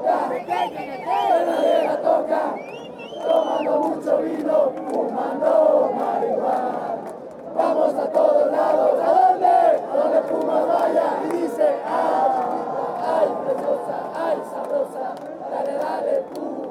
toca, la toca, tomando mucho vino, fumando marihuana. Vamos a todos lados, ¿a dónde? A donde Puma vaya y dice, ay, chiquita, ay, preciosa, ay, sabrosa, dale, dale, Puma.